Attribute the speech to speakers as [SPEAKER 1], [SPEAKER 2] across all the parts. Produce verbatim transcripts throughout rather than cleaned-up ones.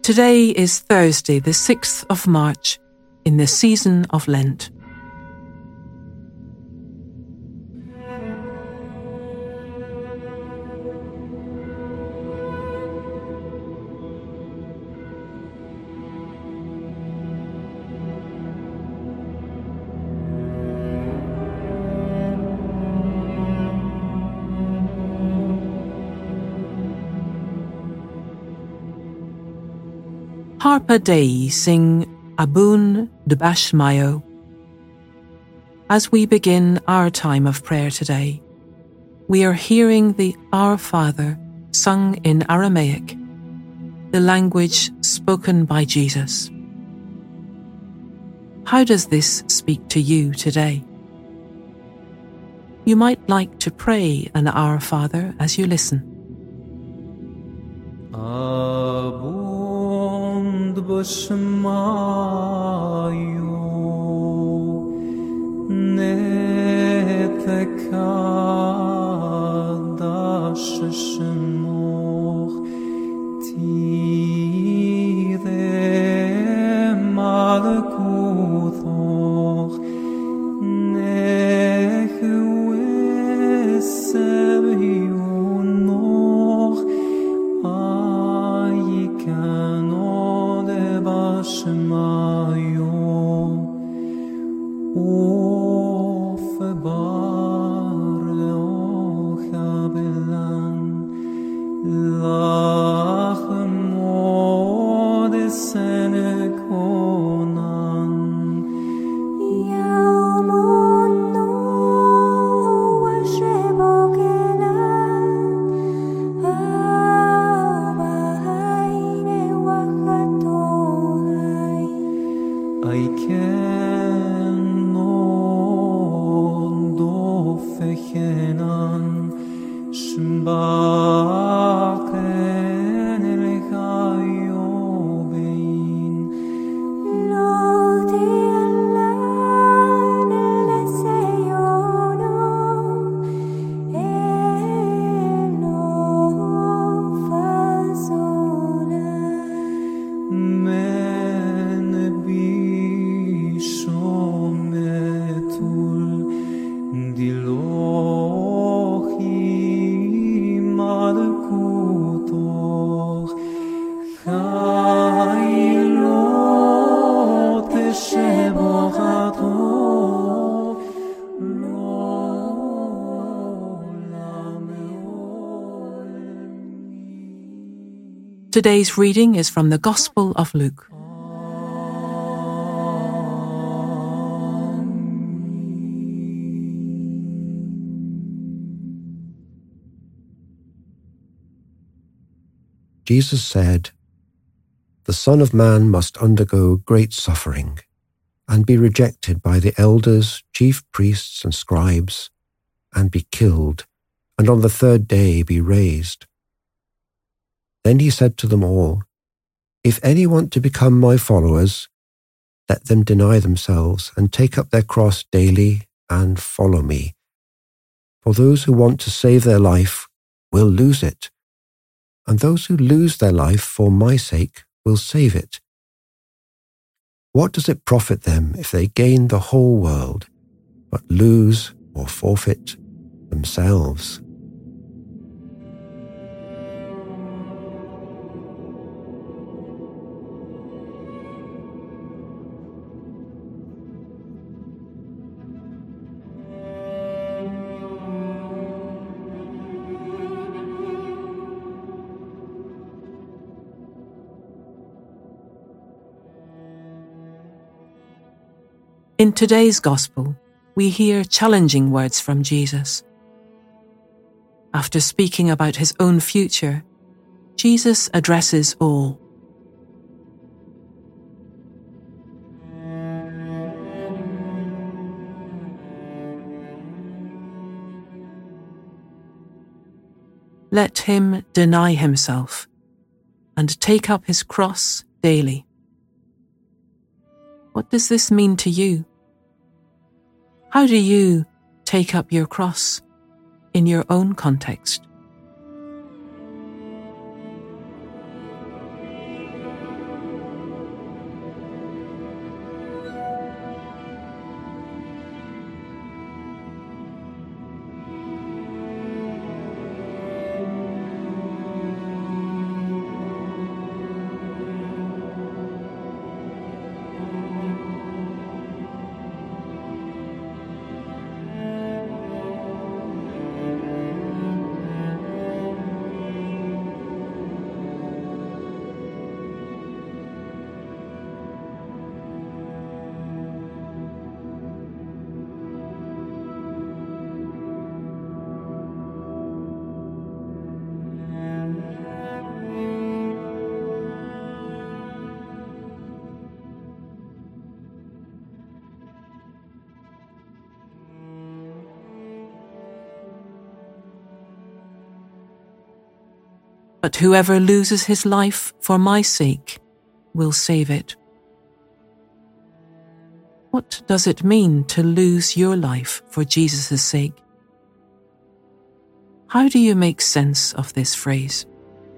[SPEAKER 1] Today is Thursday, the sixth of March, in the season of Lent. Harpa Dei sing Abun de Bash Mayo. As we begin our time of prayer today, we are hearing the Our Father sung in Aramaic, the language spoken by Jesus. How does this speak to you today? You might like to pray an Our Father as you listen.
[SPEAKER 2] Abun Bashmayo Netekadash Shemoch Tire Malkutoch Nechwesebiunoch Ayikano Shemayo O Febar Leochabelan Lachmo de Senekonan Yamono Washebokenan Abahaine Wachato I can do fechenan shbachen elchayo bein loti alan eleseyono elo fazola men bi Shometul Dilochi Malkutoch Chailot Shebochato
[SPEAKER 1] Today's reading is from the Gospel of Luke.
[SPEAKER 3] Jesus said, "The Son of Man must undergo great suffering and be rejected by the elders, chief priests and scribes, and be killed, and on the third day be raised." Then he said to them all, "If any want to become my followers, let them deny themselves and take up their cross daily and follow me. For those who want to save their life will lose it, and those who lose their life for my sake will save it. What does it profit them if they gain the whole world, but lose or forfeit themselves?"
[SPEAKER 1] In today's Gospel, we hear challenging words from Jesus. After speaking about his own future, Jesus addresses all. Let him deny himself and take up his cross daily. What does this mean to you? How do you take up your cross in your own context? but whoever loses his life for my sake will save it. What does it mean to lose your life for Jesus' sake? How do you make sense of this phrase?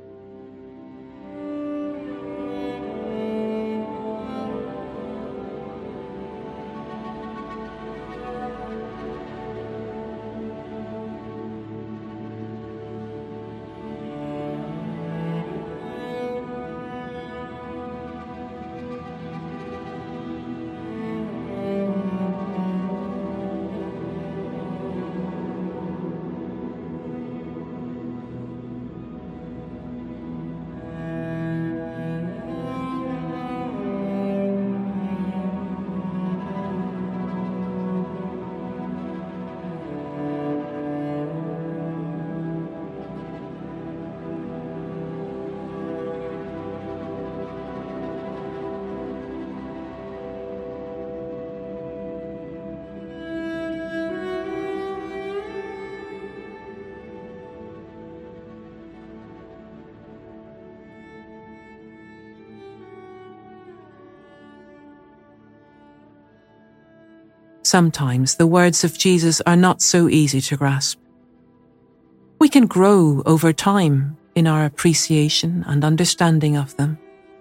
[SPEAKER 1] Sometimes the words of Jesus are not so easy to grasp. We can grow over time in our appreciation and understanding of them.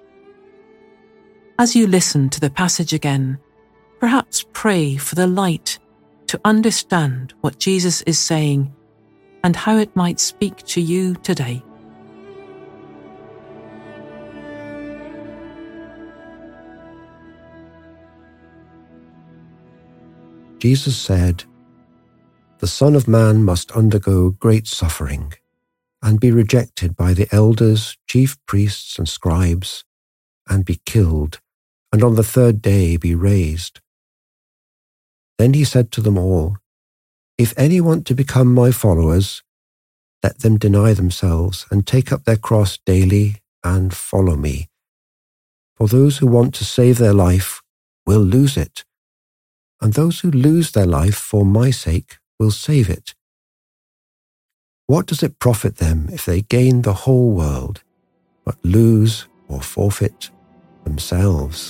[SPEAKER 1] As you listen to the passage again, perhaps pray for the light to understand what Jesus is saying and how it might speak to you today.
[SPEAKER 3] Jesus said, "The Son of Man must undergo great suffering and be rejected by the elders, chief priests, and scribes, and be killed, and on the third day be raised." Then he said to them all, "If any want to become my followers, let them deny themselves and take up their cross daily and follow me. For those who want to save their life will lose it, and those who lose their life for my sake will save it. What does it profit them if they gain the whole world, but lose or forfeit themselves?"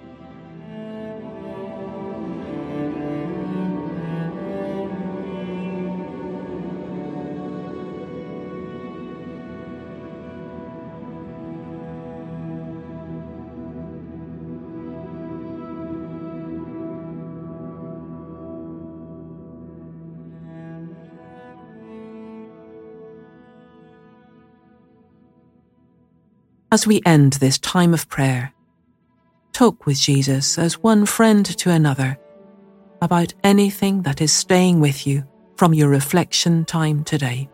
[SPEAKER 1] As we end this time of prayer, talk with Jesus as one friend to another about anything that is staying with you from your reflection time today.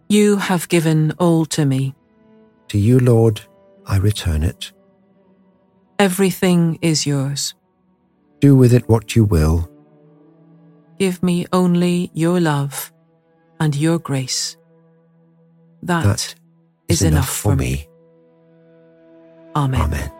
[SPEAKER 1] You have given all to me.
[SPEAKER 3] To you, Lord, I return it.
[SPEAKER 1] Everything is yours.
[SPEAKER 3] Do with it what you will.
[SPEAKER 1] Give me only your love and your grace. That,
[SPEAKER 3] That
[SPEAKER 1] is enough for me. Amen.
[SPEAKER 3] Amen.